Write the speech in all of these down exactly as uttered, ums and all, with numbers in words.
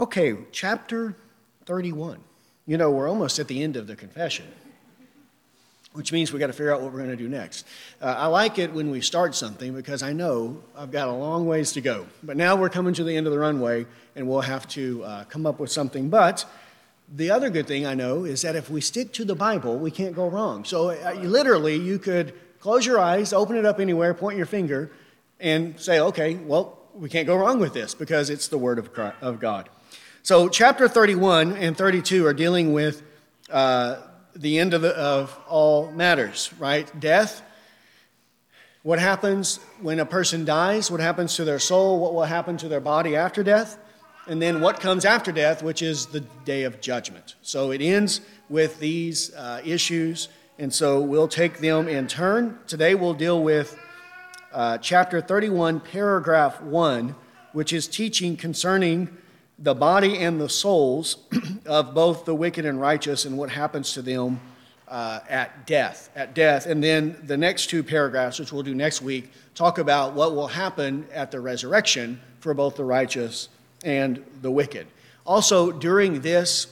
Okay, chapter thirty-one. You know, we're almost at the end of the confession, which means we got to figure out what we're going to do next. Uh, I like it when we start something because I know I've got a long ways to go. But now we're coming to the end of the runway, and we'll have to uh, come up with something. But the other good thing I know is that if we stick to the Bible, we can't go wrong. So uh, literally, you could close your eyes, open it up anywhere, point your finger, and say, okay, well, we can't go wrong with this because it's the Word of Christ, of God. So chapter thirty-one and thirty-two are dealing with uh, the end of, the, of all matters, right? Death, what happens when a person dies, what happens to their soul, what will happen to their body after death, and then what comes after death, which is the day of judgment. So it ends with these uh, issues, and so we'll take them in turn. Today we'll deal with uh, chapter thirty-one, paragraph one, which is teaching concerning the body and the souls of both the wicked and righteous and what happens to them uh, at death. At death. And then the next two paragraphs, which we'll do next week, talk about what will happen at the resurrection for both the righteous and the wicked. Also, during this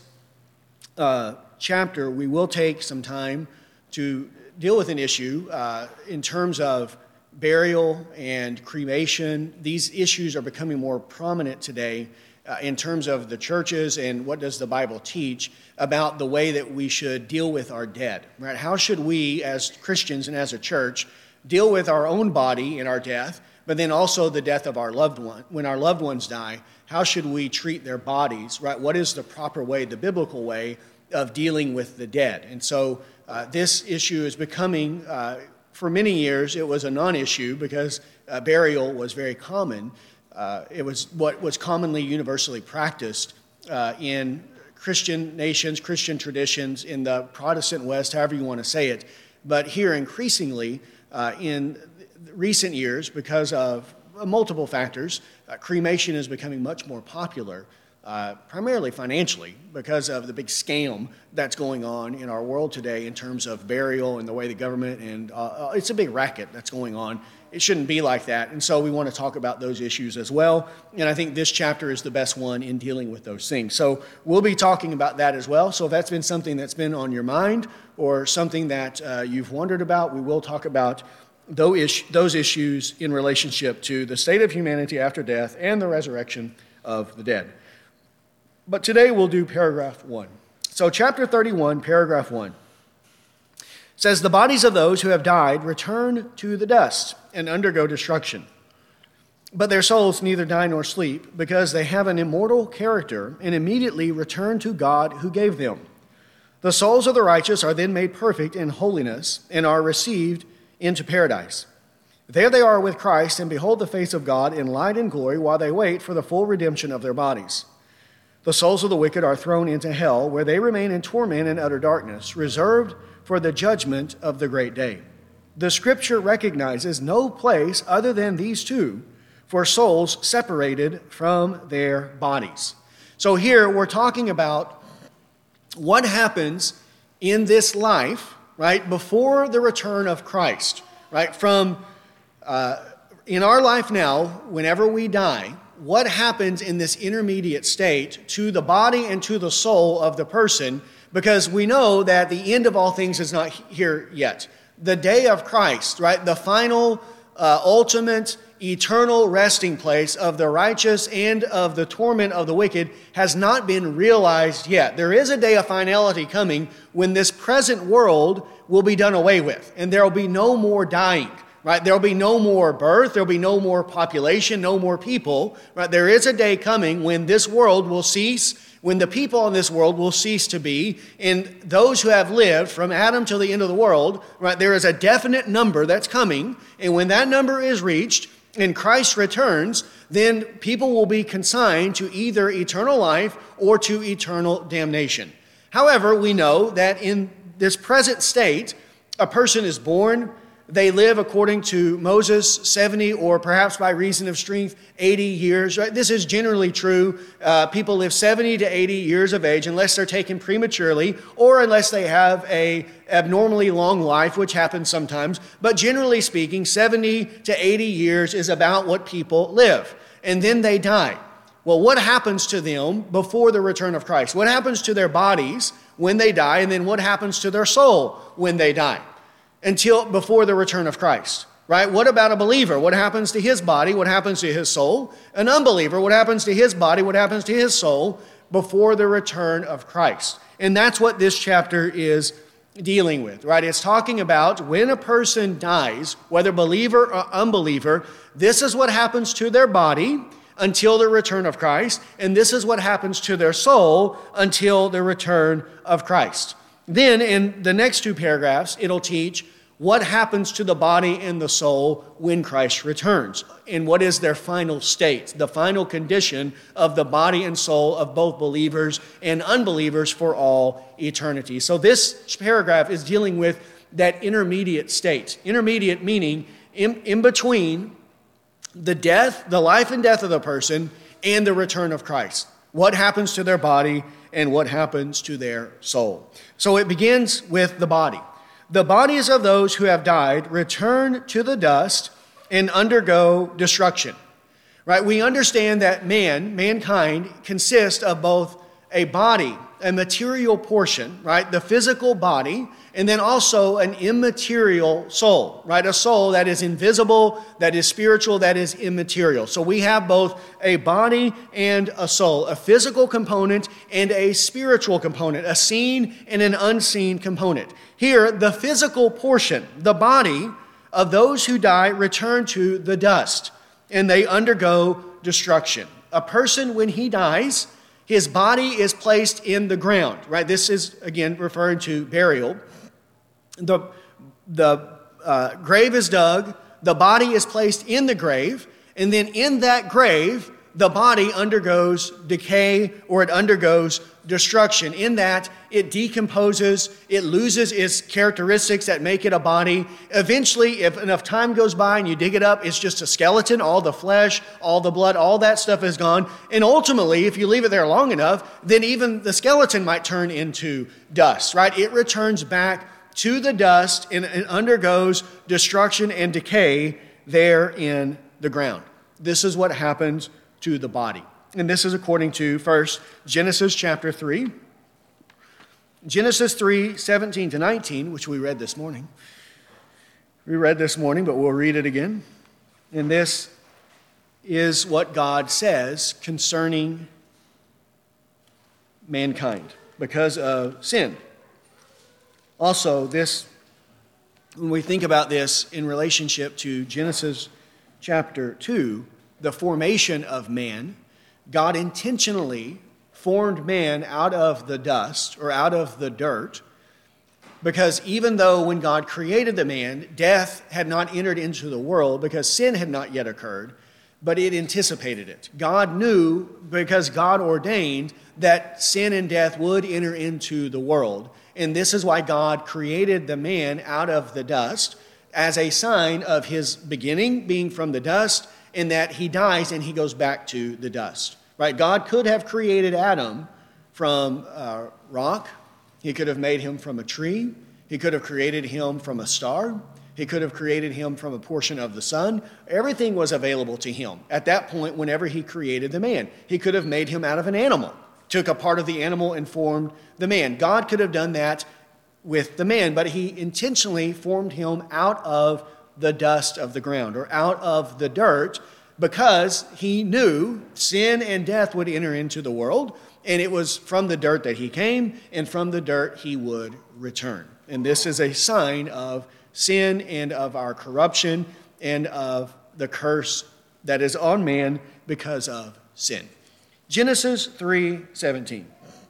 uh, chapter, we will take some time to deal with an issue uh, in terms of burial and cremation. These issues are becoming more prominent today Uh, in terms of the churches and what does the Bible teach about the way that we should deal with our dead, right? How should we as Christians and as a church deal with our own body and our death, but then also the death of our loved one? When our loved ones die, how should we treat their bodies, right? What is the proper way, the biblical way of dealing with the dead? And so uh, this issue is becoming, uh, for many years, it was a non-issue because uh, burial was very common. Uh, it was what was commonly universally practiced uh, in Christian nations, Christian traditions, in the Protestant West, however you want to say it. But here increasingly, uh, in recent years, because of multiple factors, uh, cremation is becoming much more popular, uh, primarily financially, because of the big scam that's going on in our world today in terms of burial and the way the government, and uh, it's a big racket that's going on. It shouldn't be like that, and so we want to talk about those issues as well, and I think this chapter is the best one in dealing with those things. So we'll be talking about that as well, so if that's been something that's been on your mind or something that uh, you've wondered about, we will talk about those issues in relationship to the state of humanity after death and the resurrection of the dead. But today we'll do paragraph one. So chapter thirty-one, paragraph one. Says, the bodies of those who have died return to the dust and undergo destruction. But their souls neither die nor sleep, because they have an immortal character and immediately return to God who gave them. The souls of the righteous are then made perfect in holiness and are received into paradise. There they are with Christ and behold the face of God in light and glory while they wait for the full redemption of their bodies. The souls of the wicked are thrown into hell, where they remain in torment and utter darkness, reserved for the judgment of the great day. The Scripture recognizes no place other than these two for souls separated from their bodies. So here we're talking about what happens in this life, right, before the return of Christ, right? From uh, in our life now, whenever we die, what happens in this intermediate state to the body and to the soul of the person, because we know that the end of all things is not here yet. The day of Christ, right, the final, uh, ultimate, eternal resting place of the righteous and of the torment of the wicked has not been realized yet. There is a day of finality coming when this present world will be done away with, and there will be no more dying. Right, there will be no more birth, there will be no more population, no more people. Right, there is a day coming when this world will cease, when the people in this world will cease to be, and those who have lived from Adam till the end of the world, right, there is a definite number that's coming, and when that number is reached and Christ returns, then people will be consigned to either eternal life or to eternal damnation. However, we know that in this present state, a person is born. They live, according to Moses, seventy or perhaps by reason of strength, eighty years. Right? This is generally true. Uh, people live seventy to eighty years of age unless they're taken prematurely or unless they have a abnormally long life, which happens sometimes. But generally speaking, seventy to eighty years is about what people live. And then they die. Well, what happens to them before the return of Christ? What happens to their bodies when they die? And then what happens to their soul when they die? Until before the return of Christ, right? What about a believer? What happens to his body? What happens to his soul? An unbeliever, what happens to his body? What happens to his soul before the return of Christ? And that's what this chapter is dealing with, right? It's talking about when a person dies, whether believer or unbeliever, this is what happens to their body until the return of Christ, and this is what happens to their soul until the return of Christ. Then in the next two paragraphs, it'll teach what happens to the body and the soul when Christ returns, and what is their final state, the final condition of the body and soul of both believers and unbelievers for all eternity. So this paragraph is dealing with that intermediate state. Intermediate meaning in, in between the death, the life and death of the person and the return of Christ. What happens to their body and what happens to their soul. So it begins with the body. The bodies of those who have died return to the dust and undergo destruction. Right? We understand that man, mankind, consists of both a body, a material portion, right? The physical body, and then also an immaterial soul, right? A soul that is invisible, that is spiritual, that is immaterial. So we have both a body and a soul, a physical component and a spiritual component, a seen and an unseen component. Here, the physical portion, the body of those who die return to the dust, and they undergo destruction. A person, when he dies, his body is placed in the ground, right? This is, again, referring to burial. The, the uh, grave is dug, the body is placed in the grave, and then in that grave, the body undergoes decay or it undergoes destruction. In that, it decomposes, it loses its characteristics that make it a body. Eventually, if enough time goes by and you dig it up, it's just a skeleton. All the flesh, all the blood, all that stuff is gone. And ultimately, if you leave it there long enough, then even the skeleton might turn into dust, right? It returns back to the dust and it undergoes destruction and decay there in the ground. This is what happens to the body. And this is according to first Genesis chapter three. Genesis three, seventeen to nineteen, which we read this morning. We read this morning, but we'll read it again. And this is what God says concerning mankind because of sin. Also, this, when we think about this in relationship to Genesis chapter two, the formation of man, God intentionally formed man out of the dust or out of the dirt, because even though when God created the man, death had not entered into the world because sin had not yet occurred, but it anticipated it. God knew, because God ordained, that sin and death would enter into the world. And this is why God created the man out of the dust as a sign of his beginning being from the dust, in that he dies and he goes back to the dust. Right? God could have created Adam from uh, rock. He could have made him from a tree. He could have created him from a star. He could have created him from a portion of the sun. Everything was available to him at that point whenever he created the man. He could have made him out of an animal, took a part of the animal and formed the man. God could have done that with the man, but he intentionally formed him out of the dust of the ground or out of the dirt, because he knew sin and death would enter into the world, and it was from the dirt that he came, and from the dirt he would return. And this is a sign of sin and of our corruption and of the curse that is on man because of sin. Genesis three seventeen.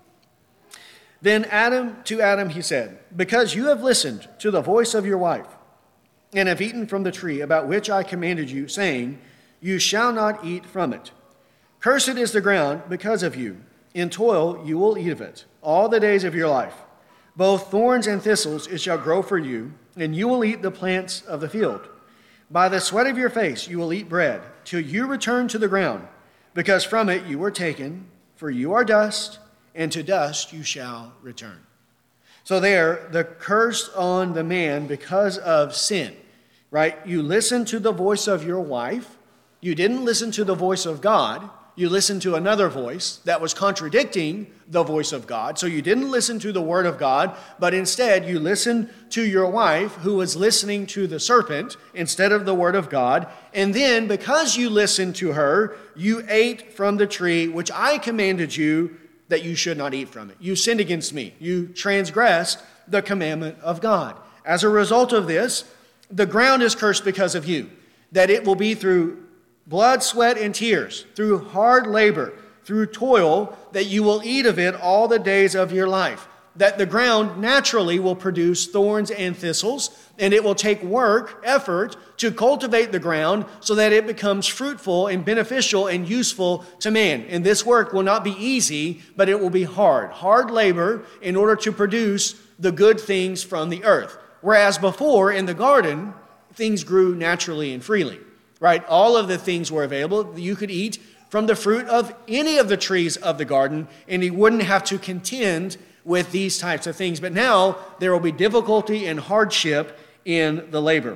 Then Adam to Adam he said, "Because you have listened to the voice of your wife, and have eaten from the tree about which I commanded you, saying, you shall not eat from it. Cursed is the ground because of you. In toil you will eat of it all the days of your life. Both thorns and thistles it shall grow for you, and you will eat the plants of the field. By the sweat of your face you will eat bread, till you return to the ground, because from it you were taken, for you are dust, and to dust you shall return." So there, the curse on the man because of sin, right? You listened to the voice of your wife. You didn't listen to the voice of God. You listened to another voice that was contradicting the voice of God. So you didn't listen to the word of God, but instead you listened to your wife who was listening to the serpent instead of the word of God. And then because you listened to her, you ate from the tree which I commanded you that you should not eat from it. You sinned against me. You transgressed the commandment of God. As a result of this, the ground is cursed because of you, that it will be through blood, sweat, and tears, through hard labor, through toil, that you will eat of it all the days of your life. That the ground naturally will produce thorns and thistles, and it will take work, effort, to cultivate the ground so that it becomes fruitful and beneficial and useful to man. And this work will not be easy, but it will be hard. Hard labor in order to produce the good things from the earth. Whereas before, in the garden, things grew naturally and freely. Right? All of the things were available. You could eat from the fruit of any of the trees of the garden, and you wouldn't have to contend with these types of things. But now there will be difficulty and hardship in the labor.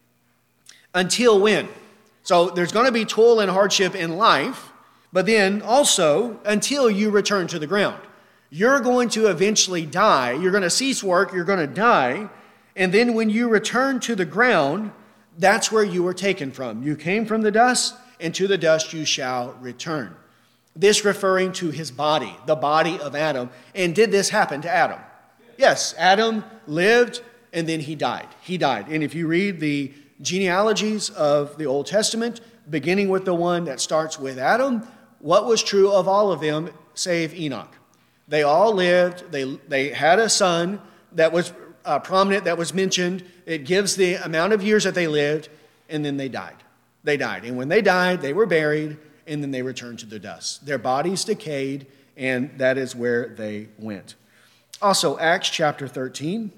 Until when? So there's going to be toil and hardship in life, but then also until you return to the ground. You're going to eventually die. You're going to cease work. You're going to die. And then when you return to the ground, that's where you were taken from. You came from the dust, and to the dust you shall return. This referring to his body, the body of Adam. And did this happen to Adam? Yes, Adam lived, and then he died. He died. And if you read the genealogies of the Old Testament, beginning with the one that starts with Adam, what was true of all of them, save Enoch? They all lived. They, they had a son that was Uh, prominent, that was mentioned. It gives the amount of years that they lived, and then they died. They died. And when they died, they were buried, and then they returned to the dust. Their bodies decayed, and that is where they went. Also, Acts chapter thirteen.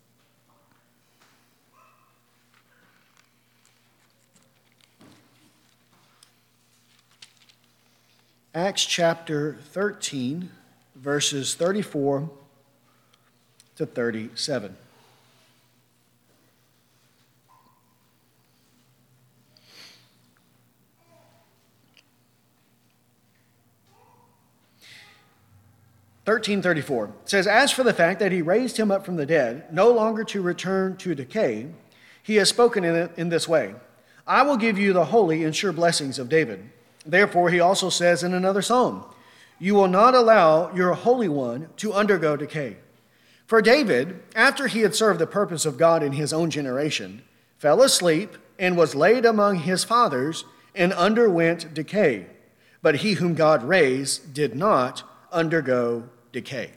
Acts chapter thirteen, verses thirty-four to thirty-seven. thirteen thirty-four says, "As for the fact that he raised him up from the dead, no longer to return to decay, he has spoken in it in this way, I will give you the holy and sure blessings of David. Therefore, he also says in another psalm, you will not allow your Holy One to undergo decay. For David, after he had served the purpose of God in his own generation, fell asleep and was laid among his fathers and underwent decay. But he whom God raised did not undergo decay."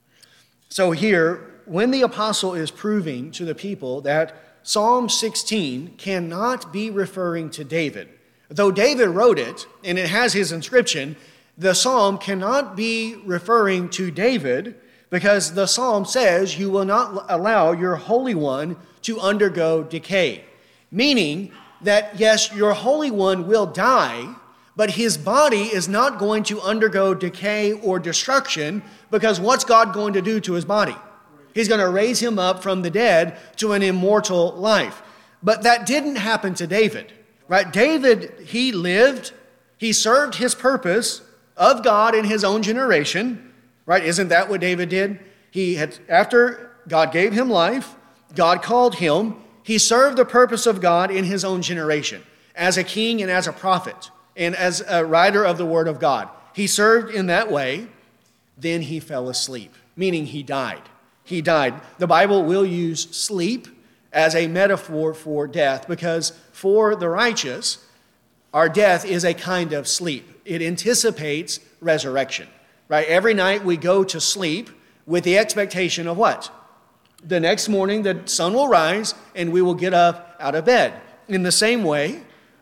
So here, when the apostle is proving to the people that Psalm sixteen cannot be referring to David, though David wrote it and it has his inscription, the psalm cannot be referring to David because the psalm says you will not allow your Holy One to undergo decay. Meaning that, yes, your Holy One will die, but his body is not going to undergo decay or destruction, because what's God going to do to his body? He's going to raise him up from the dead to an immortal life. But that didn't happen to David, right? David, he lived, he served his purpose of God in his own generation, right? Isn't that what David did? He had, after God gave him life, God called him, he served the purpose of God in his own generation as a king and as a prophet and as a writer of the word of God. He served in that way. Then he fell asleep, meaning he died. He died. The Bible will use sleep as a metaphor for death, because for the righteous, our death is a kind of sleep. It anticipates resurrection, right? Every night we go to sleep with the expectation of what? The next morning the sun will rise and we will get up out of bed. In the same way,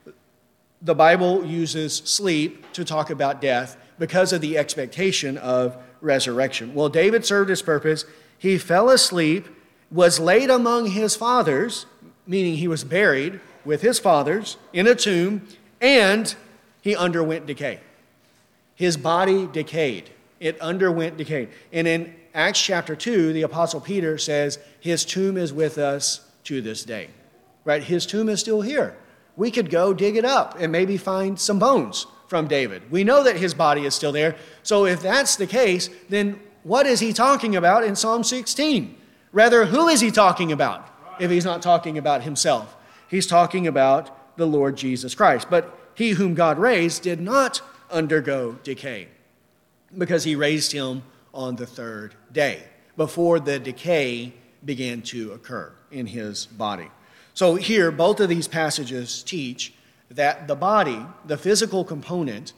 the Bible uses sleep to talk about death because of the expectation of resurrection. Well, David served his purpose. He fell asleep, was laid among his fathers, meaning he was buried with his fathers in a tomb, and he underwent decay. His body decayed. It underwent decay. And in Acts chapter two, the Apostle Peter says his tomb is with us to this day. Right? His tomb is still here. We could go dig it up and maybe find some bones from David. We know that his body is still there. So if that's the case, then what is he talking about in Psalm sixteen? Rather, who is he talking about if he's not talking about himself? He's talking about the Lord Jesus Christ. But he whom God raised did not undergo decay, because he raised him on the third day, before the decay began to occur in his body. So here, both of these passages teach that the body, the physical component,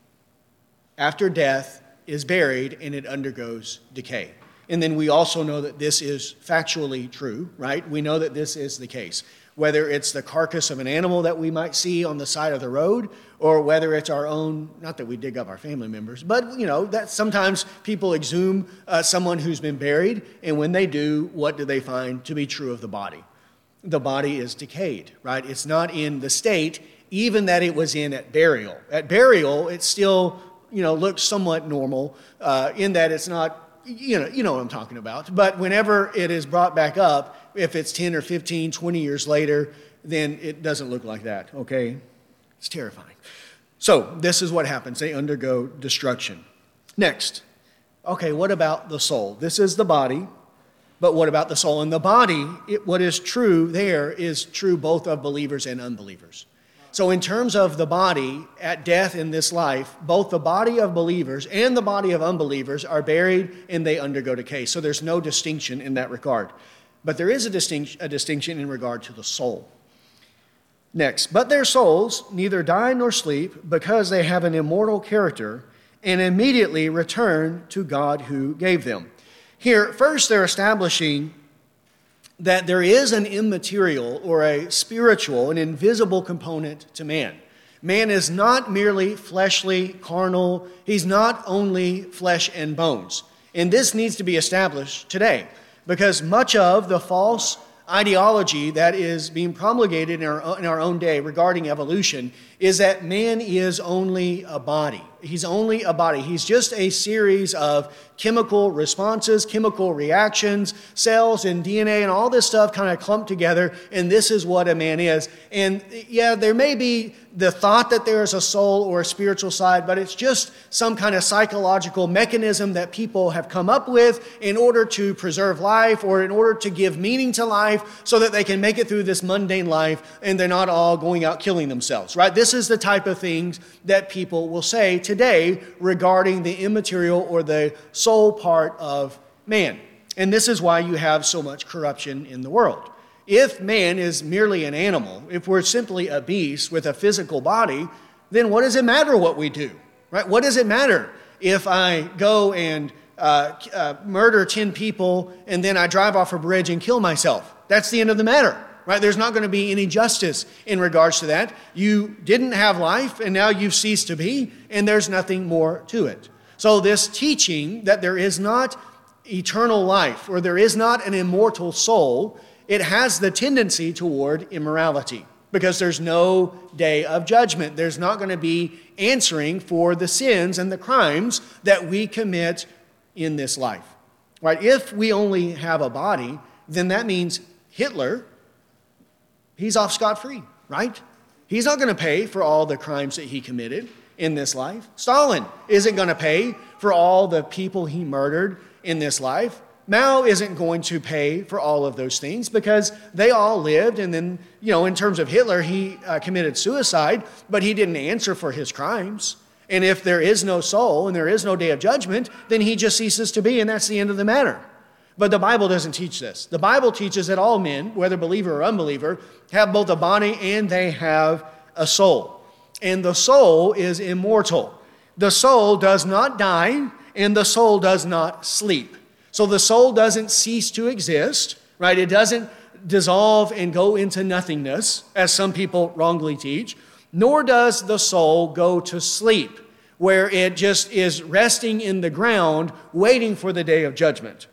after death is buried and it undergoes decay. And then we also know that this is factually true, right? We know that this is the case. Whether it's the carcass of an animal that we might see on the side of the road, or whether it's our own, not that we dig up our family members, but, you know, that sometimes people exhume uh, someone who's been buried, and when they do, what do they find to be true of the body? The body is decayed, right? It's not in the state even that it was in at burial. At burial, it still, you know, looks somewhat normal uh, in that it's not, you know, you know what I'm talking about. But whenever it is brought back up, if it's ten or fifteen, twenty years later, then it doesn't look like that, okay? It's terrifying. So this is what happens. They undergo destruction. Next, okay, what about the soul? This is the body, but what about the soul? And the body, it, what is true there is true both of believers and unbelievers. So in terms of the body at death in this life, both the body of believers and the body of unbelievers are buried and they undergo decay. So there's no distinction in that regard. But there is a distinction, a distinction in regard to the soul. Next, but their souls neither die nor sleep, because they have an immortal character, and immediately return to God who gave them. Here, first they're establishing that there is an immaterial or a spiritual, an invisible component to man. Man is not merely fleshly, carnal. He's not only flesh and bones. And this needs to be established today, because much of the false ideology that is being promulgated in our, in our own day regarding evolution is that man is only a body. He's only a body. He's just a series of chemical responses, chemical reactions, cells and D N A and all this stuff kind of clumped together, and this is what a man is. And yeah, there may be the thought that there is a soul or a spiritual side, but it's just some kind of psychological mechanism that people have come up with in order to preserve life or in order to give meaning to life so that they can make it through this mundane life and they're not all going out killing themselves, right? This is the type of things that people will say today regarding the immaterial or the soul part of man. And this is why you have so much corruption in the world. If man is merely an animal, if we're simply a beast with a physical body, then what does it matter what we do, right? What does it matter if I go and uh, uh, murder ten people and then I drive off a bridge and kill myself? That's the end of the matter, right? There's not going to be any justice in regards to that. You didn't have life and now you've ceased to be, and there's nothing more to it. So this teaching that there is not eternal life or there is not an immortal soul, it has the tendency toward immorality, because there's no day of judgment. There's not going to be answering for the sins and the crimes that we commit in this life, right? If we only have a body, then that means Hitler, he's off scot-free, right? He's not going to pay for all the crimes that he committed in this life. Stalin isn't going to pay for all the people he murdered in this life. Mao isn't going to pay for all of those things because they all lived, and then, you know, in terms of Hitler, he uh, committed suicide, but he didn't answer for his crimes. And if there is no soul and there is no day of judgment, then he just ceases to be, and that's the end of the matter. But the Bible doesn't teach this. The Bible teaches that all men, whether believer or unbeliever, have both a body and they have a soul. And the soul is immortal. The soul does not die, and the soul does not sleep. So the soul doesn't cease to exist, right? It doesn't dissolve and go into nothingness, as some people wrongly teach, nor does the soul go to sleep, where it just is resting in the ground, waiting for the day of judgment.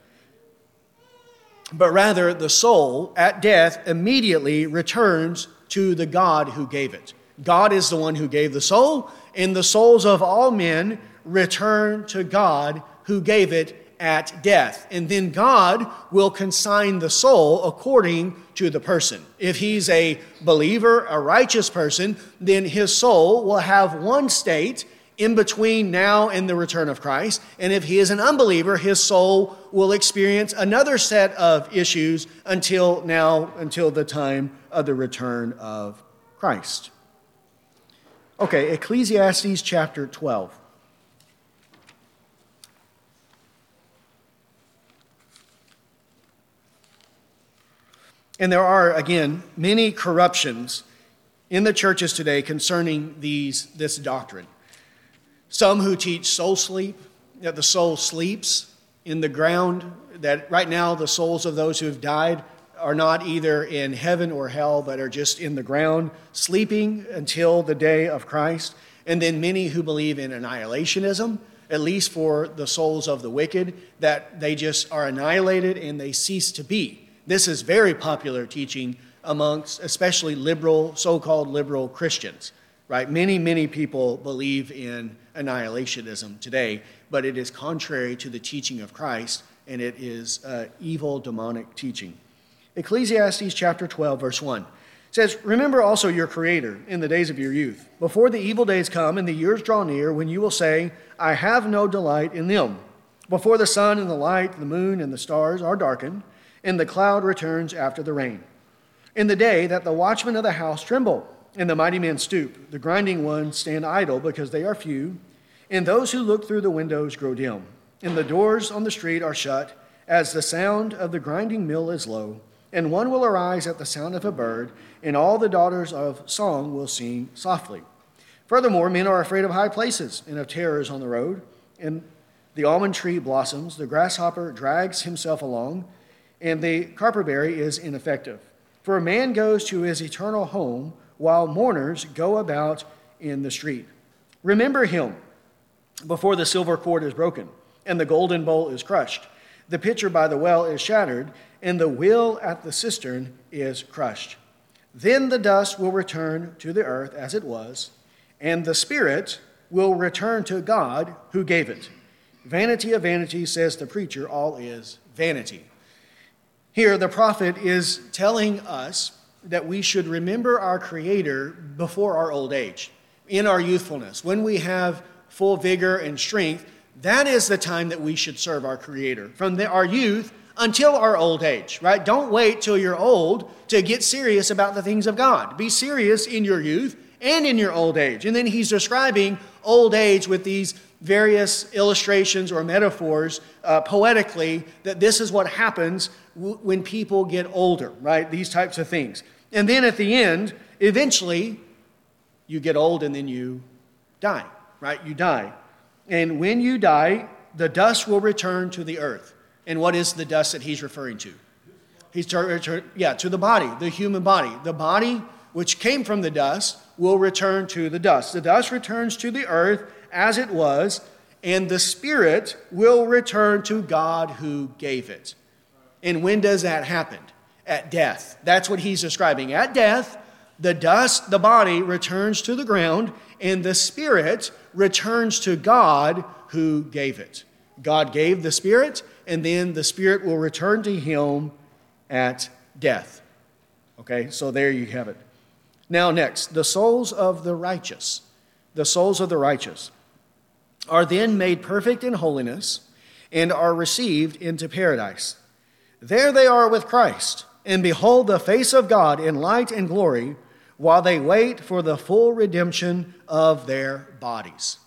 But rather, the soul at death immediately returns to the God who gave it. God is the one who gave the soul, and the souls of all men return to God who gave it at death. And then God will consign the soul according to the person. If he's a believer, a righteous person, then his soul will have one state in between now and the return of Christ. And if he is an unbeliever, his soul will experience another set of issues until now, until the time of the return of Christ. Okay, Ecclesiastes chapter twelve. And there are, again, many corruptions in the churches today concerning these this doctrine. Some who teach soul sleep, that the soul sleeps in the ground, that right now the souls of those who have died are not either in heaven or hell, but are just in the ground, sleeping until the day of Christ. And then many who believe in annihilationism, at least for the souls of the wicked, that they just are annihilated and they cease to be. This is very popular teaching amongst especially liberal, so-called liberal Christians, right? Many, many people believe in annihilationism today, but it is contrary to the teaching of Christ, and it is uh, evil, demonic teaching. Ecclesiastes chapter twelve, verse one says, "Remember also your Creator in the days of your youth, before the evil days come and the years draw near, when you will say, I have no delight in them. Before the sun and the light, the moon and the stars are darkened, and the cloud returns after the rain. In the day that the watchmen of the house tremble, and the mighty men stoop, the grinding ones stand idle because they are few, and those who look through the windows grow dim, and the doors on the street are shut, as the sound of the grinding mill is low, and one will arise at the sound of a bird, and all the daughters of song will sing softly. Furthermore, men are afraid of high places, and of terrors on the road, and the almond tree blossoms, the grasshopper drags himself along, and the carperberry is ineffective. For a man goes to his eternal home, while mourners go about in the street. Remember him before the silver cord is broken, and the golden bowl is crushed. The pitcher by the well is shattered, and the wheel at the cistern is crushed. Then the dust will return to the earth as it was, and the spirit will return to God who gave it. Vanity of vanities, says the preacher, all is vanity." Here, the prophet is telling us that we should remember our Creator before our old age, in our youthfulness. When we have full vigor and strength, that is the time that we should serve our Creator, from the, our youth until our old age, right? Don't wait till you're old to get serious about the things of God. Be serious in your youth and in your old age. And then he's describing old age with these various illustrations or metaphors uh, poetically, that this is what happens w- when people get older, right? These types of things. And then at the end, eventually, you get old and then you die, right? You die. And when you die, the dust will return to the earth. And what is the dust that he's referring to? He's tur- yeah, to the body, the human body. The body which came from the dust will return to the dust. The dust returns to the earth as it was, and the spirit will return to God who gave it. And when does that happen? At death. That's what he's describing. At death, the dust, the body, returns to the ground, and the spirit returns to God who gave it. God gave the spirit, and then the spirit will return to him at death. Okay, so there you have it. Now next, the souls of the righteous. The souls of the righteous are then made perfect in holiness and are received into paradise. There they are with Christ, and behold the face of God in light and glory, while they wait for the full redemption of their bodies.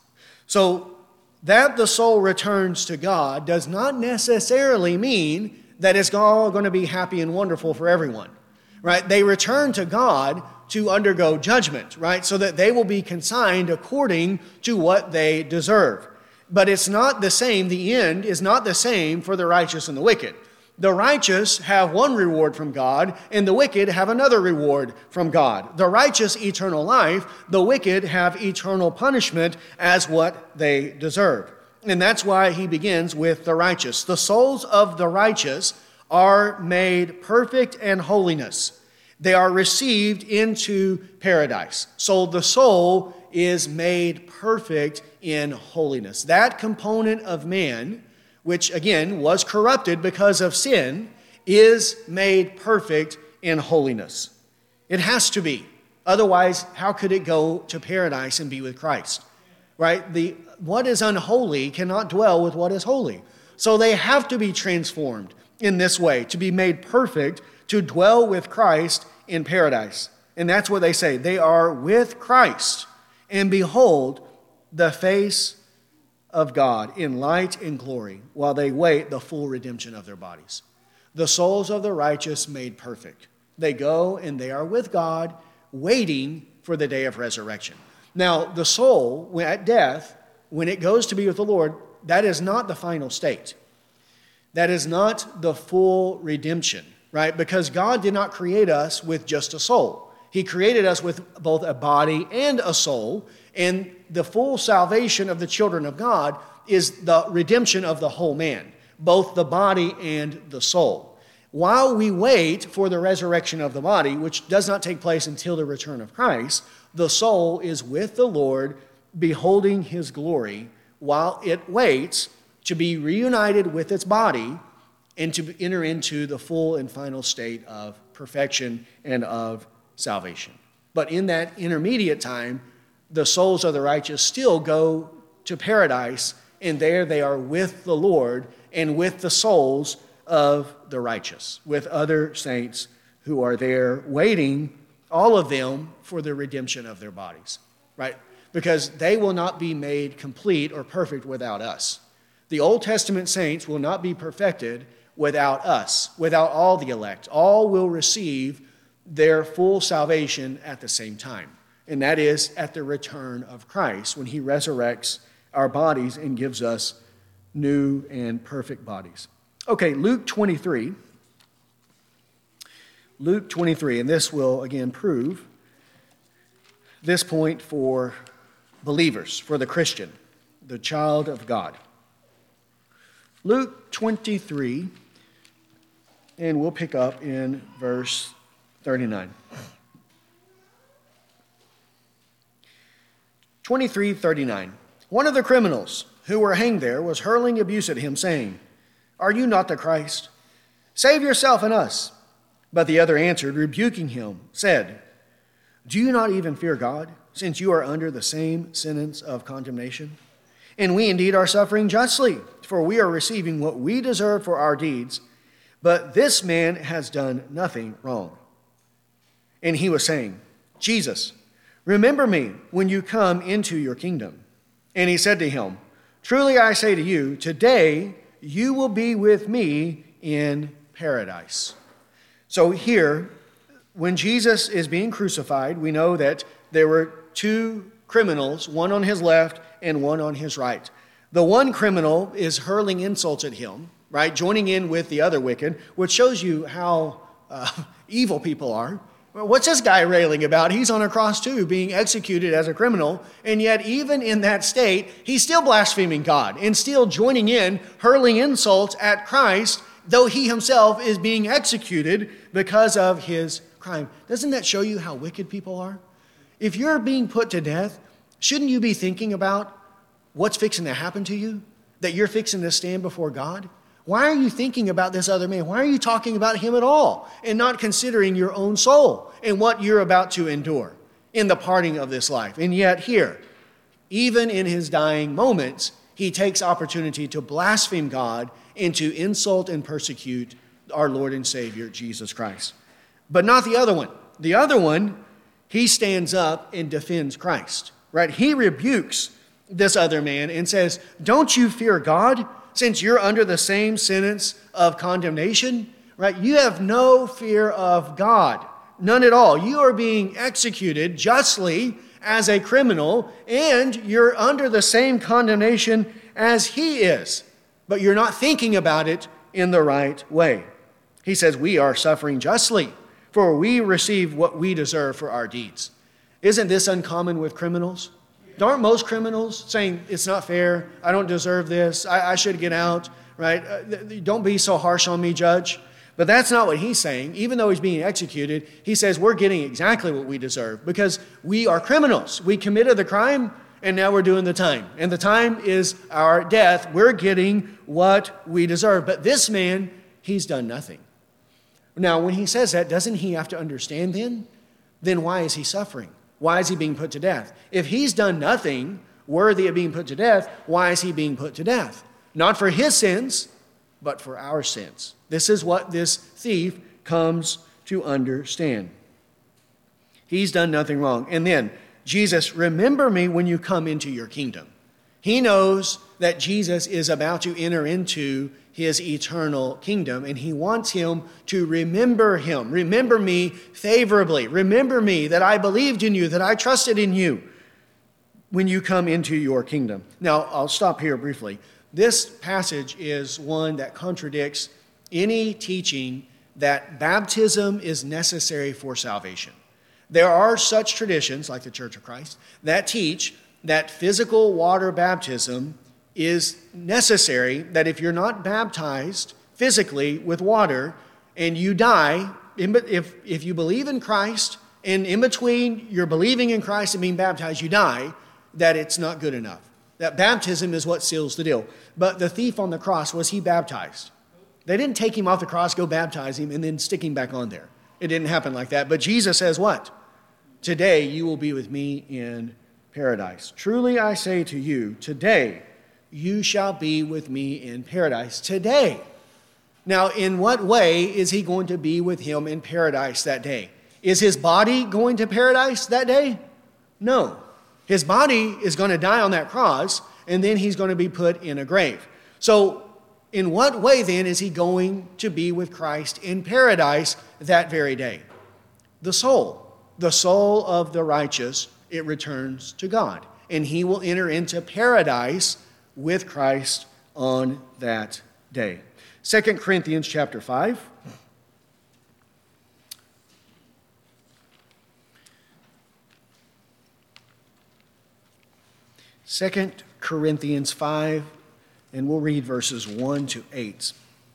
So that the soul returns to God does not necessarily mean that it's all going to be happy and wonderful for everyone, right? They return to God to undergo judgment, right? So that they will be consigned according to what they deserve. But it's not the same, the end is not the same for the righteous and the wicked. The righteous have one reward from God, and the wicked have another reward from God. The righteous, eternal life; the wicked have eternal punishment as what they deserve. And that's why he begins with the righteous. The souls of the righteous are made perfect in holiness. They are received into paradise. So the soul is made perfect in holiness. That component of man, which again was corrupted because of sin, is made perfect in holiness. It has to be. Otherwise, how could it go to paradise and be with Christ? Right? The what is unholy cannot dwell with what is holy. So they have to be transformed in this way, to be made perfect, to dwell with Christ in paradise. And that's what they say. They are with Christ, and behold the face of God in light and glory, while they wait the full redemption of their bodies. The souls of the righteous made perfect. They go and they are with God, waiting for the day of resurrection. Now, the soul at death, when it goes to be with the Lord, that is not the final state. That is not the full redemption, right? Because God did not create us with just a soul. He created us with both a body and a soul, and the full salvation of the children of God is the redemption of the whole man, both the body and the soul. While we wait for the resurrection of the body, which does not take place until the return of Christ, the soul is with the Lord, beholding his glory, while it waits to be reunited with its body and to enter into the full and final state of perfection and of salvation. But in that intermediate time, the souls of the righteous still go to paradise, and there they are with the Lord and with the souls of the righteous, with other saints who are there waiting, all of them, for the redemption of their bodies, right? Because they will not be made complete or perfect without us. The Old Testament saints will not be perfected without us, without all the elect. All will receive their full salvation at the same time. And that is at the return of Christ, when he resurrects our bodies and gives us new and perfect bodies. Okay, Luke twenty-three. Luke twenty-three, and this will again prove this point for believers, for the Christian, the child of God. Luke twenty-three, and we'll pick up in verse thirty-nine. twenty-three thirty-nine. One of the criminals who were hanged there was hurling abuse at him, saying, "Are you not the Christ? Save yourself and us." But the other answered, rebuking him, said, "Do you not even fear God, since you are under the same sentence of condemnation? And we indeed are suffering justly, for we are receiving what we deserve for our deeds, but this man has done nothing wrong." And he was saying, "Jesus, remember me when you come into your kingdom." And he said to him, "Truly I say to you, today you will be with me in paradise." So here, when Jesus is being crucified, we know that there were two criminals, one on his left and one on his right. The one criminal is hurling insults at him, right, joining in with the other wicked, which shows you how uh, evil people are. What's this guy railing about? He's on a cross too, being executed as a criminal, and yet even in that state, he's still blaspheming God and still joining in, hurling insults at Christ, though he himself is being executed because of his crime. Doesn't that show you how wicked people are? If you're being put to death, shouldn't you be thinking about what's fixing to happen to you? That you're fixing to stand before God? Why are you thinking about this other man? Why are you talking about him at all and not considering your own soul and what you're about to endure in the parting of this life? And yet here, even in his dying moments, he takes opportunity to blaspheme God and to insult and persecute our Lord and Savior, Jesus Christ. But not the other one. The other one, he stands up and defends Christ, right? He rebukes this other man and says, "Don't you fear God, since you're under the same sentence of condemnation?" Right? You have no fear of God, none at all. You are being executed justly as a criminal, and you're under the same condemnation as he is. But you're not thinking about it in the right way. He says, "We are suffering justly, for we receive what we deserve for our deeds." Isn't this uncommon with criminals? Aren't most criminals saying, "It's not fair, I don't deserve this, I, I should get out," right? Uh, don't be so harsh on me, judge. But that's not what he's saying. Even though he's being executed, he says we're getting exactly what we deserve because we are criminals. We committed the crime, and now we're doing the time. And the time is our death. We're getting what we deserve. But this man, he's done nothing. Now, when he says that, doesn't he have to understand then? Then why is he suffering? Why is he being put to death? If he's done nothing worthy of being put to death, why is he being put to death? Not for his sins, but for our sins. This is what this thief comes to understand. He's done nothing wrong. And then, Jesus, remember me when you come into your kingdom. He knows that Jesus is about to enter into his eternal kingdom, and he wants him to remember him. Remember me favorably. Remember me that I believed in you, that I trusted in you when you come into your kingdom. Now, I'll stop here briefly. This passage is one that contradicts any teaching that baptism is necessary for salvation. There are such traditions, like the Church of Christ, that teach that physical water baptism is necessary, that if you're not baptized physically with water and you die, if, if you believe in Christ and in between you're believing in Christ and being baptized, you die, that it's not good enough. That baptism is what seals the deal. But the thief on the cross, was he baptized? They didn't take him off the cross, go baptize him, and then stick him back on there. It didn't happen like that. But Jesus says what? Today you will be with me in paradise. Truly I say to you, today you shall be with me in paradise. Today. Now, in what way is he going to be with him in paradise that day? Is his body going to paradise that day? No. His body is going to die on that cross, and then he's going to be put in a grave. So, in what way then is he going to be with Christ in paradise that very day? The soul. The soul of the righteous, it returns to God, and he will enter into paradise with Christ on that day. Second Corinthians chapter five. Second Corinthians five, and we'll read verses one to eight.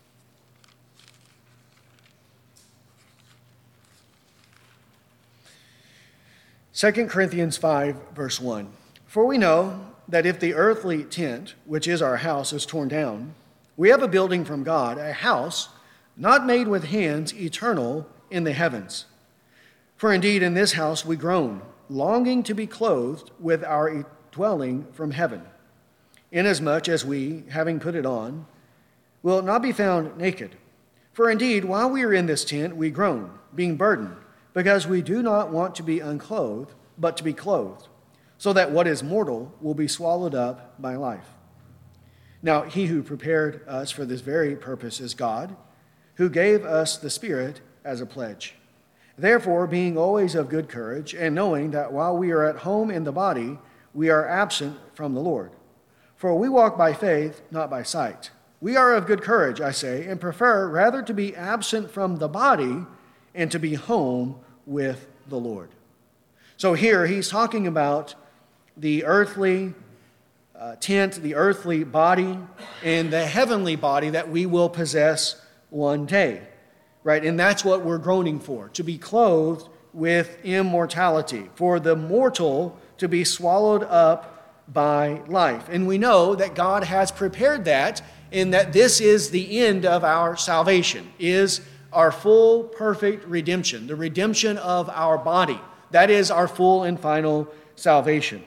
Second Corinthians five, verse one. For we know that if the earthly tent, which is our house, is torn down, we have a building from God, a house not made with hands, eternal in the heavens. For indeed in this house we groan, longing to be clothed with our dwelling from heaven, inasmuch as we, having put it on, will not be found naked. For indeed, while we are in this tent, we groan, being burdened, because we do not want to be unclothed, but to be clothed, so that what is mortal will be swallowed up by life. Now, he who prepared us for this very purpose is God, who gave us the Spirit as a pledge. Therefore, being always of good courage, and knowing that while we are at home in the body, we are absent from the Lord. For we walk by faith, not by sight. We are of good courage, I say, and prefer rather to be absent from the body and to be home with the Lord. So here he's talking about the earthly uh, tent, the earthly body, and the heavenly body that we will possess one day, right? And that's what we're groaning for, to be clothed with immortality, for the mortal to be swallowed up by life. And we know that God has prepared that, in that this is the end of our salvation, is our full, perfect redemption, the redemption of our body. That is our full and final salvation.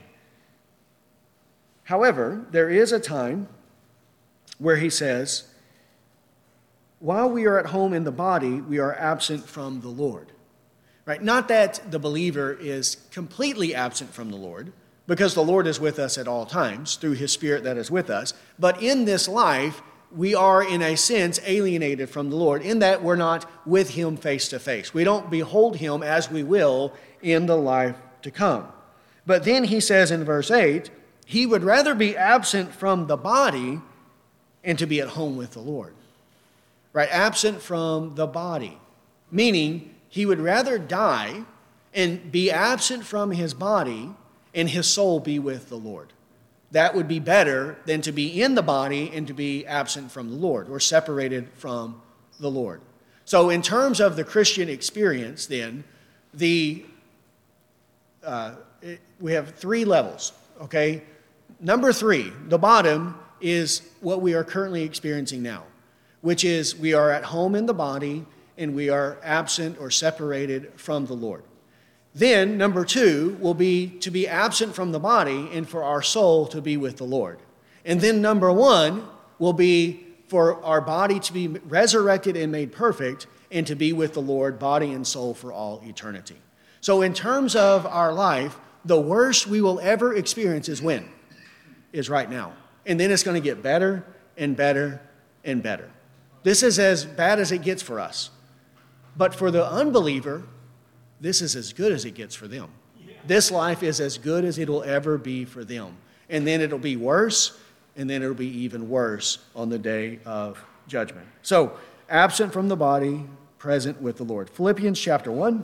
However, there is a time where he says, while we are at home in the body, we are absent from the Lord. Right? Not that the believer is completely absent from the Lord, because the Lord is with us at all times through his Spirit that is with us. But in this life, we are in a sense alienated from the Lord, in that we're not with him face to face. We don't behold him as we will in the life to come. But then he says in verse eight, he would rather be absent from the body and to be at home with the Lord. Right? Absent from the body, meaning he would rather die and be absent from his body and his soul be with the Lord. That would be better than to be in the body and to be absent from the Lord, or separated from the Lord. So in terms of the Christian experience, then, the uh, it, we have three levels okay? Number three, the bottom is what we are currently experiencing now, which is we are at home in the body and we are absent or separated from the Lord. Then, number two will be to be absent from the body and for our soul to be with the Lord. And then number one will be for our body to be resurrected and made perfect and to be with the Lord, body and soul, for all eternity. So in terms of our life, the worst we will ever experience is when? Is right now. And then it's going to get better and better and better. This is as bad as it gets for us. But for the unbeliever, this is as good as it gets for them. This life is as good as it will ever be for them. And then it'll be worse, and then it'll be even worse on the day of judgment. So, absent from the body, present with the Lord. Philippians chapter one.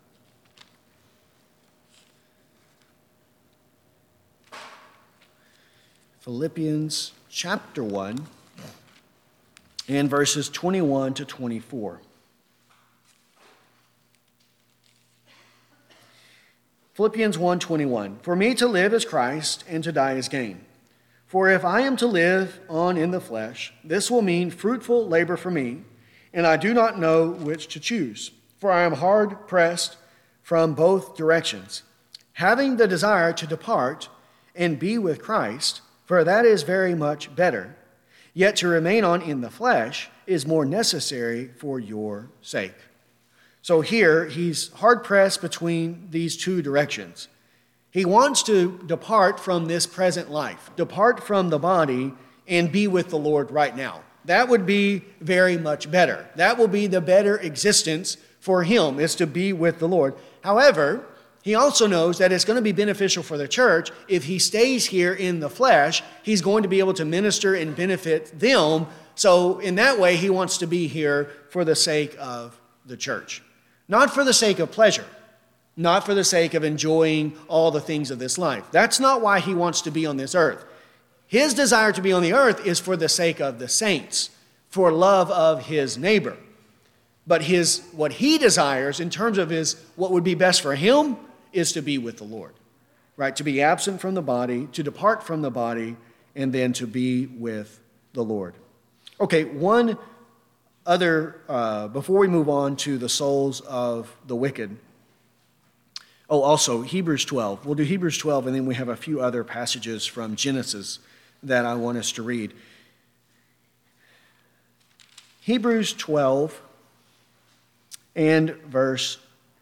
Philippians chapter one and verses twenty-one to twenty-four. Philippians one twenty-one. For me to live is Christ, and to die is gain. For if I am to live on in the flesh, this will mean fruitful labor for me, and I do not know which to choose. For I am hard pressed from both directions, having the desire to depart and be with Christ, for that is very much better. Yet to remain on in the flesh is more necessary for your sake. So here, he's hard-pressed between these two directions. He wants to depart from this present life, depart from the body, and be with the Lord right now. That would be very much better. That will be the better existence for him, is to be with the Lord. However, he also knows that it's going to be beneficial for the church. If he stays here in the flesh, he's going to be able to minister and benefit them. So in that way, he wants to be here for the sake of the church. Not for the sake of pleasure, not for the sake of enjoying all the things of this life. That's not why he wants to be on this earth. His desire to be on the earth is for the sake of the saints, for love of his neighbor. But his what he desires in terms of his what would be best for him is to be with the Lord, right? To be absent from the body, to depart from the body, and then to be with the Lord. Okay, one other, uh, before we move on to the souls of the wicked. Oh, also, Hebrews twelve. We'll do Hebrews twelve, and then we have a few other passages from Genesis that I want us to read. Hebrews twelve and verse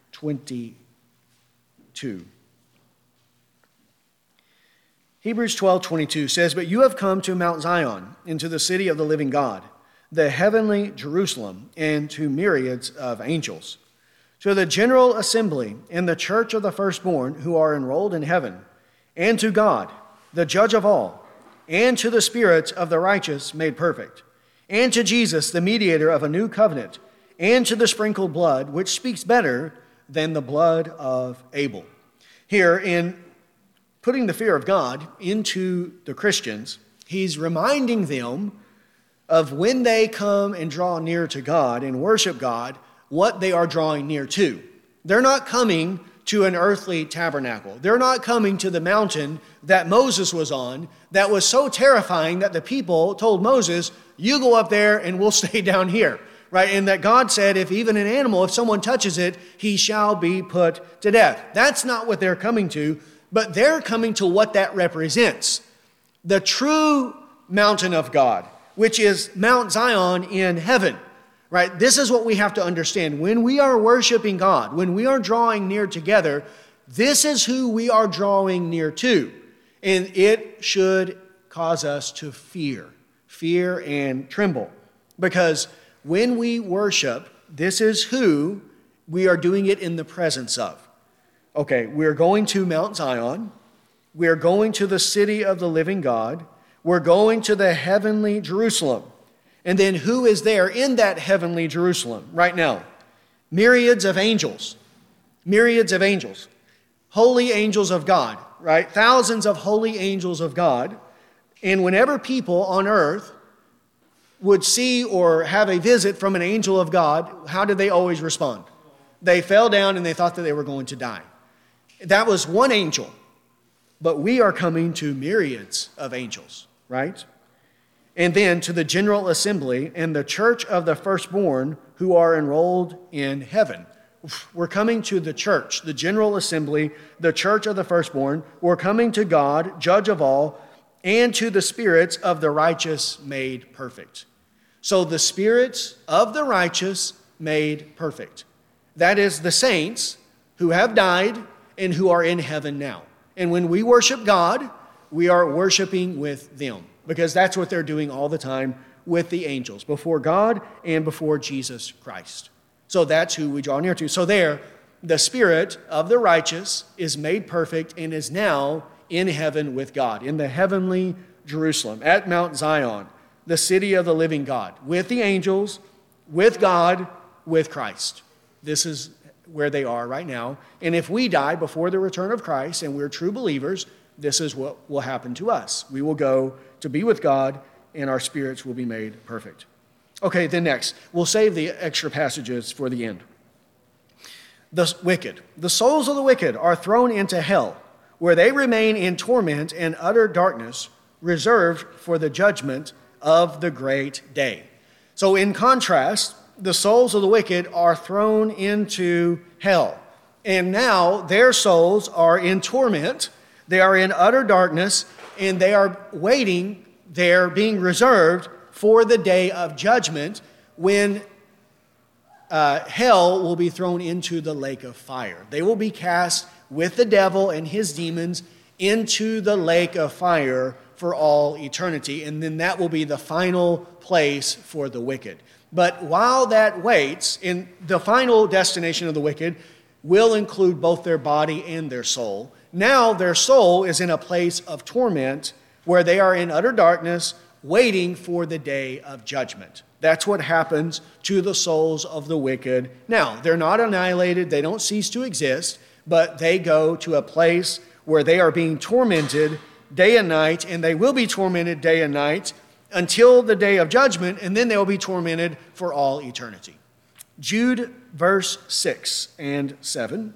twenty-two. Hebrews twelve twenty-two says, "But you have come to Mount Zion, into the city of the living God, the heavenly Jerusalem, and to myriads of angels, to the general assembly and the church of the firstborn who are enrolled in heaven, and to God, the judge of all, and to the spirits of the righteous made perfect, and to Jesus, the mediator of a new covenant, and to the sprinkled blood, which speaks better than the blood of Abel." Here, in putting the fear of God into the Christians, he's reminding them of when they come and draw near to God and worship God, what they are drawing near to. They're not coming to an earthly tabernacle. They're not coming to the mountain that Moses was on that was so terrifying that the people told Moses, "You go up there and we'll stay down here." Right? And that God said, if even an animal, if someone touches it, he shall be put to death. That's not what they're coming to, but they're coming to what that represents. The true mountain of God, which is Mount Zion in heaven. Right? This is what we have to understand. When we are worshiping God, when we are drawing near together, this is who we are drawing near to. And it should cause us to fear, fear and tremble. Because when we worship, this is who we are doing it in the presence of. Okay, we're going to Mount Zion. We're going to the city of the living God. We're going to the heavenly Jerusalem. And then who is there in that heavenly Jerusalem right now? Myriads of angels. Myriads of angels. Holy angels of God, right? Thousands of holy angels of God. And whenever people on earth would see or have a visit from an angel of God, how did they always respond? They fell down and they thought that they were going to die. That was one angel. but we are coming to myriads of angels, right? And then to the general assembly and the church of the firstborn who are enrolled in heaven. We're coming to the church, the general assembly, the church of the firstborn. We're coming to God, judge of all, and to the spirits of the righteous made perfect. So the spirits of the righteous made perfect. That is the saints who have died and who are in heaven now. And when we worship God, we are worshiping with them, because that's what they're doing all the time with the angels, before God and before Jesus Christ. So that's who we draw near to. So there, the spirit of the righteous is made perfect and is now in heaven with God, in the heavenly Jerusalem, at Mount Zion, the city of the living God, with the angels, with God, with Christ. This is where they are right now. And if we die before the return of Christ and we're true believers, this is what will happen to us. We will go to be with God and our spirits will be made perfect. Okay, then next, we'll save the extra passages for the end. The wicked. The souls of the wicked are thrown into hell, where they remain in torment and utter darkness, reserved for the judgment of the great day. So in contrast, the souls of the wicked are thrown into hell. And now their souls are in torment. They are in utter darkness, and they are waiting. They're being reserved for the day of judgment, when uh, hell will be thrown into the lake of fire. They will be cast with the devil and his demons into the lake of fire for all eternity. And then that will be the final place for the wicked. But while that waits, in the final destination of the wicked will include both their body and their soul. Now their soul is in a place of torment where they are in utter darkness, waiting for the day of judgment. That's what happens to the souls of the wicked. Now, they're not annihilated, they don't cease to exist, but they go to a place where they are being tormented day and night, and they will be tormented day and night until the day of judgment, and then they will be tormented for all eternity. Jude, verse six and seven.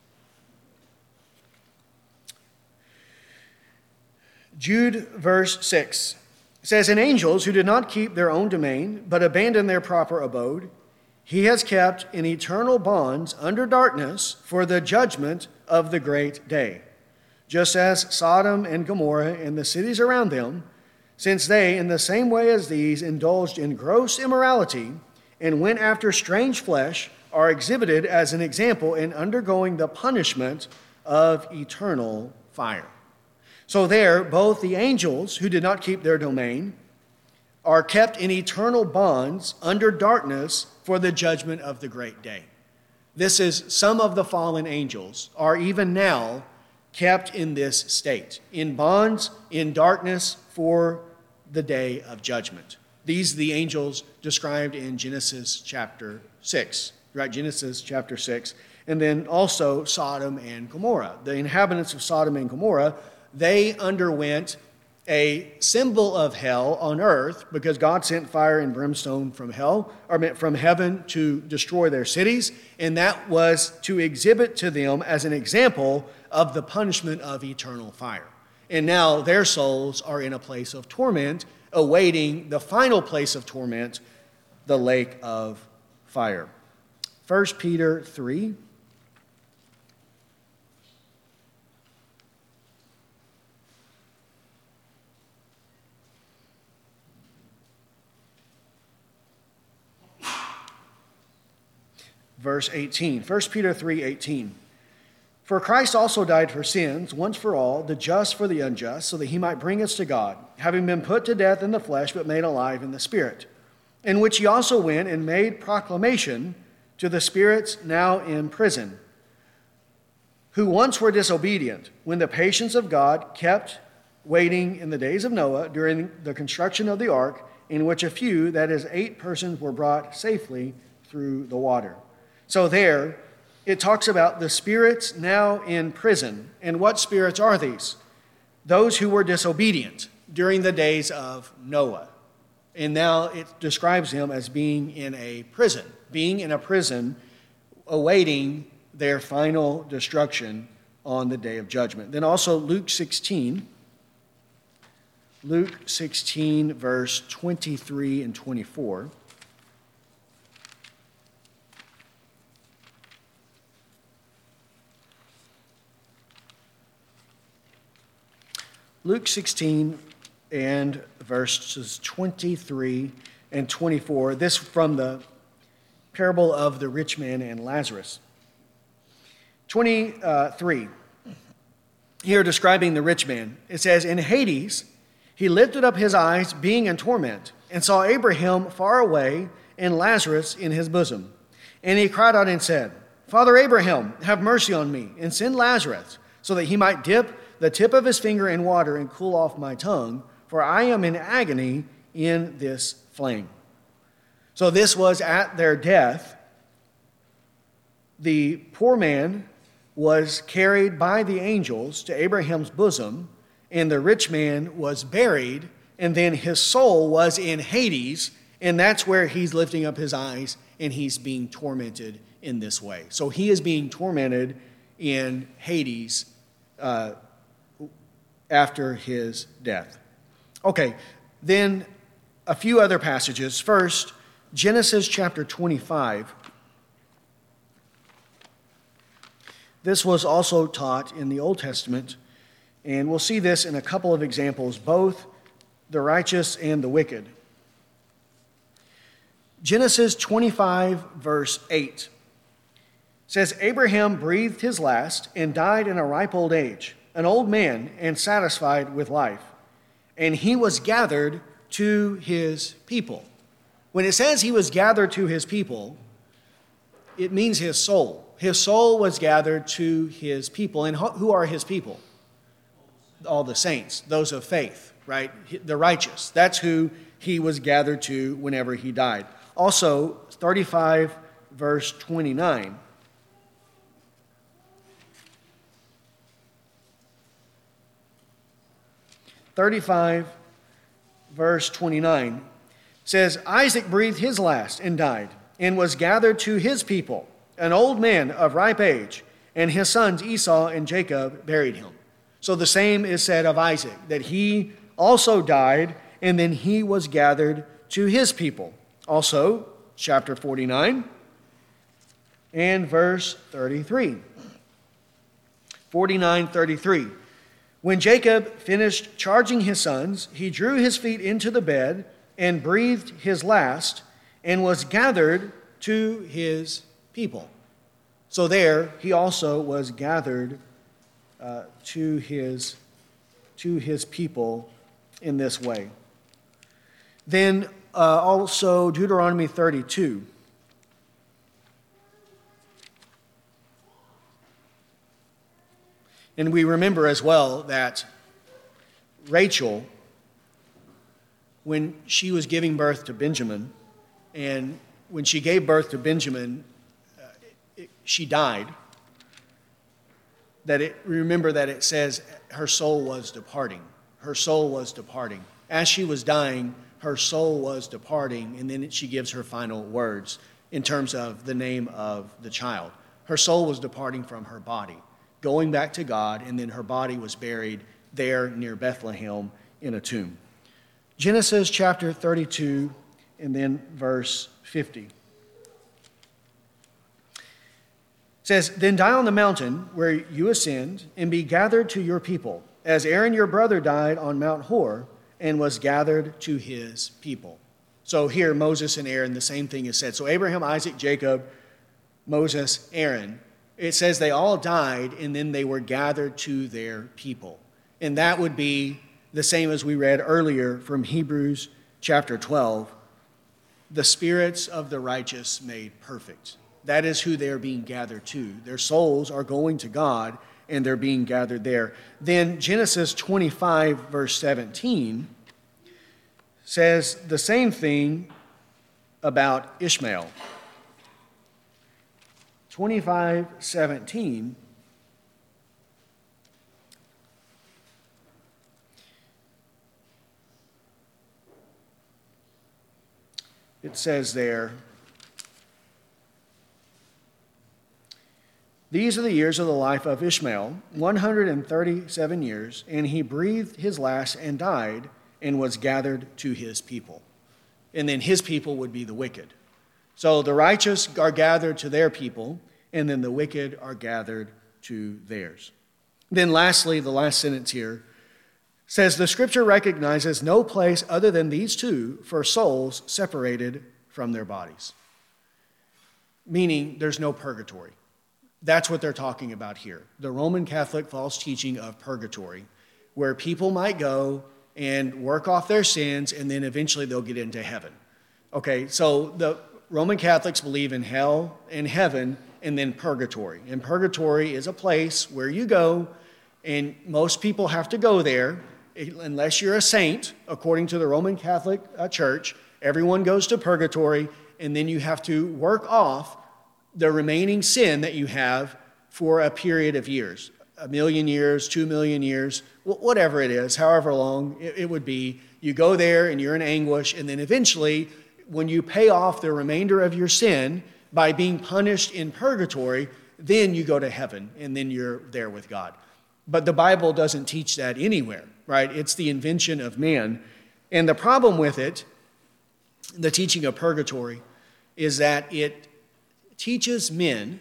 Jude, verse six. It says, "And angels who did not keep their own domain, but abandoned their proper abode, he has kept in eternal bonds under darkness for the judgment of the great day. Just as Sodom and Gomorrah and the cities around them, since they, in the same way as these, indulged in gross immorality and went after strange flesh, are exhibited as an example in undergoing the punishment of eternal fire." So there, both the angels who did not keep their domain are kept in eternal bonds under darkness for the judgment of the great day. This is, some of the fallen angels are even now kept in this state, in bonds, in darkness for the day of judgment. These are the angels described in Genesis chapter six, right? Genesis chapter six. And then also Sodom and Gomorrah. The inhabitants of Sodom and Gomorrah, they underwent a symbol of hell on earth because God sent fire and brimstone from hell, or from heaven, to destroy their cities. And that was to exhibit to them as an example of the punishment of eternal fire. And now their souls are in a place of torment, awaiting the final place of torment, the lake of fire. First Peter three. Verse eighteen, First Peter three eighteen. "For Christ also died for sins, once for all, the just for the unjust, so that he might bring us to God, having been put to death in the flesh, but made alive in the Spirit, in which he also went and made proclamation to the spirits now in prison, who once were disobedient, when the patience of God kept waiting in the days of Noah during the construction of the ark, in which a few, that is, eight persons, were brought safely through the water." So there, it talks about the spirits now in prison. And what spirits are these? Those who were disobedient during the days of Noah. And now it describes them as being in a prison, being in a prison awaiting their final destruction on the day of judgment. Then also Luke sixteen, Luke sixteen, verse twenty-three and twenty-four. Luke sixteen and verses twenty-three and twenty-four. This from the parable of the rich man and Lazarus. twenty-three. Here describing the rich man. It says, in Hades, he lifted up his eyes, being in torment, and saw Abraham far away and Lazarus in his bosom. And he cried out and said, Father Abraham, have mercy on me, and send Lazarus, so that he might dip the tip of his finger in water and cool off my tongue, for I am in agony in this flame. So this was at their death. The poor man was carried by the angels to Abraham's bosom, and the rich man was buried, and then his soul was in Hades, and that's where he's lifting up his eyes, and he's being tormented in this way. So he is being tormented in Hades uh, after his death. Okay, then a few other passages. First, Genesis chapter twenty-five. This was also taught in the Old Testament, and we'll see this in a couple of examples, both the righteous and the wicked. Genesis twenty-five, verse eight says, Abraham breathed his last and died in a ripe old age, an old man and satisfied with life, and he was gathered to his people. When it says he was gathered to his people, it means his soul. His soul was gathered to his people. And who are his people? All the saints, those of faith, right? The righteous. That's who he was gathered to whenever he died. Also, thirty-five, verse twenty-nine. thirty-five, verse twenty-nine says, Isaac breathed his last and died, and was gathered to his people, an old man of ripe age, and his sons Esau and Jacob buried him. So the same is said of Isaac, that he also died, and then he was gathered to his people. Also, chapter forty-nine and verse thirty-three. forty-nine, thirty-three. When Jacob finished charging his sons, he drew his feet into the bed and breathed his last, and was gathered to his people. So there, he also was gathered uh, to his to his people in this way. Then uh, also Deuteronomy thirty-two. And we remember as well that Rachel, when she was giving birth to Benjamin, and when she gave birth to Benjamin, uh, it, she died. That it, remember that it says her soul was departing. Her soul was departing. As she was dying, her soul was departing, and then she gives her final words in terms of the name of the child. Her soul was departing from her body, going back to God, and then her body was buried there near Bethlehem in a tomb. Genesis chapter thirty-two, and then verse fifty. It says, Then die on the mountain where you ascend, and be gathered to your people, as Aaron your brother died on Mount Hor, and was gathered to his people. So here, Moses and Aaron, the same thing is said. So Abraham, Isaac, Jacob, Moses, Aaron, it says they all died, and then they were gathered to their people. And that would be the same as we read earlier from Hebrews chapter twelve, the spirits of the righteous made perfect. That is who they're being gathered to. Their souls are going to God, and they're being gathered there. Then Genesis twenty-five, verse seventeen, says the same thing about Ishmael. twenty-five, seventeen. It says there, These are the years of the life of Ishmael, one hundred thirty-seven years, and he breathed his last and died and was gathered to his people. And then his people would be the wicked. So the righteous are gathered to their people, and then the wicked are gathered to theirs. Then lastly, the last sentence here says, the scripture recognizes no place other than these two for souls separated from their bodies. Meaning there's no purgatory. That's what they're talking about here. The Roman Catholic false teaching of purgatory, where people might go and work off their sins and then eventually they'll get into heaven. Okay, so the Roman Catholics believe in hell and heaven and then purgatory. And purgatory is a place where you go, and most people have to go there unless you're a saint, according to the Roman Catholic uh, Church. Everyone goes to purgatory, and then you have to work off the remaining sin that you have for a period of years, a million years, two million years, whatever it is, however long it, it would be. You go there and you're in anguish, and then eventually, when you pay off the remainder of your sin by being punished in purgatory, then you go to heaven, and then you're there with God. But the Bible doesn't teach that anywhere, right? It's the invention of man. And the problem with it, the teaching of purgatory, is that it teaches men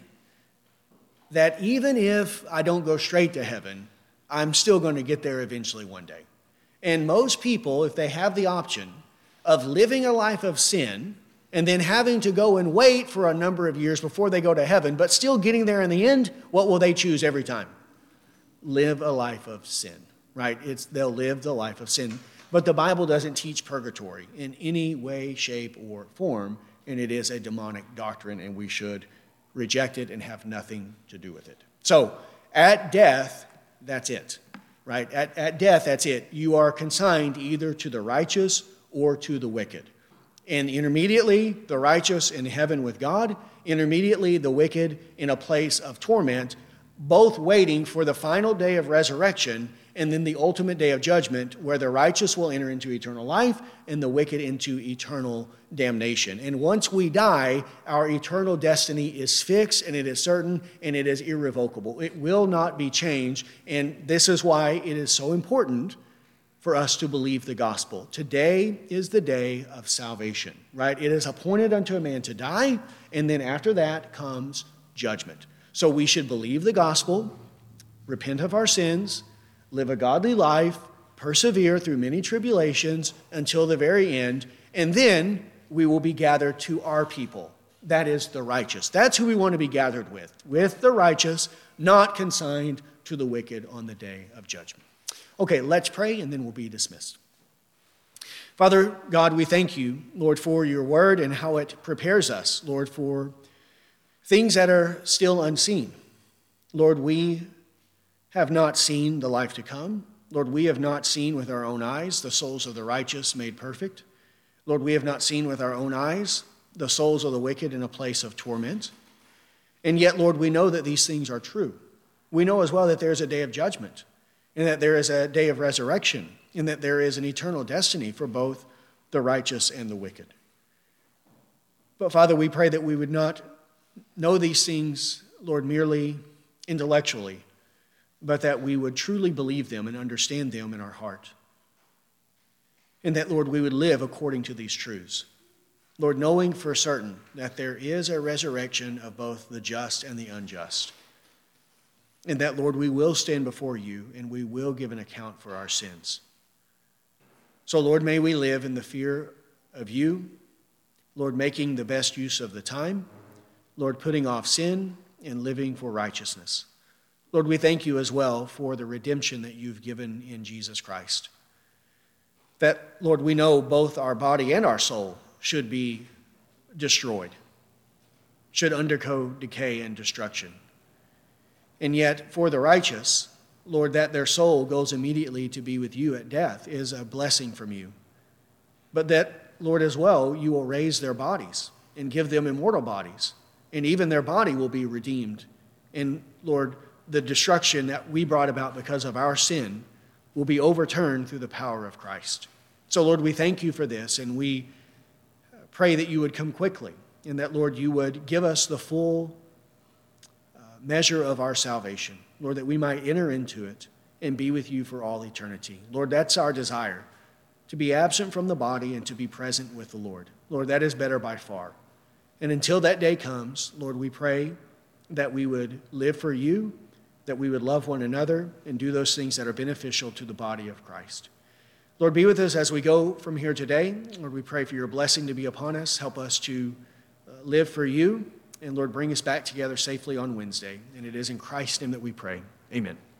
that even if I don't go straight to heaven, I'm still going to get there eventually one day. And most people, if they have the option of living a life of sin and then having to go and wait for a number of years before they go to heaven, but still getting there in the end, what will they choose every time? Live a life of sin, right? It's they'll live the life of sin. But the Bible doesn't teach purgatory in any way, shape, or form, and it is a demonic doctrine, and we should reject it and have nothing to do with it. So, at death, that's it, right? At, at death, that's it. You are consigned either to the righteous or to the wicked. And intermediately, the righteous in heaven with God, intermediately, the wicked in a place of torment, both waiting for the final day of resurrection and then the ultimate day of judgment, where the righteous will enter into eternal life and the wicked into eternal damnation. And once we die, our eternal destiny is fixed, and it is certain, and it is irrevocable. It will not be changed, and this is why it is so important for us to believe the gospel. Today is the day of salvation, right? It is appointed unto a man to die, and then after that comes judgment. So we should believe the gospel, repent of our sins, live a godly life, persevere through many tribulations until the very end, and then we will be gathered to our people. That is the righteous. That's who we want to be gathered with, with the righteous, not consigned to the wicked on the day of judgment. Okay, let's pray, and then we'll be dismissed. Father God, we thank you, Lord, for your word and how it prepares us, Lord, for things that are still unseen. Lord, we have not seen the life to come. Lord, we have not seen with our own eyes the souls of the righteous made perfect. Lord, we have not seen with our own eyes the souls of the wicked in a place of torment. And yet, Lord, we know that these things are true. We know as well that there is a day of judgment, and that there is a day of resurrection, and that there is an eternal destiny for both the righteous and the wicked. But Father, we pray that we would not know these things, Lord, merely intellectually, but that we would truly believe them and understand them in our heart. And that, Lord, we would live according to these truths. Lord, knowing for certain that there is a resurrection of both the just and the unjust. And that, Lord, we will stand before you and we will give an account for our sins. So, Lord, may we live in the fear of you, Lord, making the best use of the time, Lord, putting off sin and living for righteousness. Lord, we thank you as well for the redemption that you've given in Jesus Christ. That, Lord, we know both our body and our soul should be destroyed, should undergo decay and destruction. And yet, for the righteous, Lord, that their soul goes immediately to be with you at death is a blessing from you. But that, Lord, as well, you will raise their bodies and give them immortal bodies, and even their body will be redeemed. And, Lord, the destruction that we brought about because of our sin will be overturned through the power of Christ. So, Lord, we thank you for this, and we pray that you would come quickly, and that, Lord, you would give us the full uh, measure of our salvation. Lord, that we might enter into it and be with you for all eternity. Lord, that's our desire, to be absent from the body and to be present with the Lord. Lord, that is better by far. And until that day comes, Lord, we pray that we would live for you, that we would love one another and do those things that are beneficial to the body of Christ. Lord, be with us as we go from here today. Lord, we pray for your blessing to be upon us. Help us to uh, live for you. And Lord, bring us back together safely on Wednesday. And it is in Christ's name that we pray. Amen.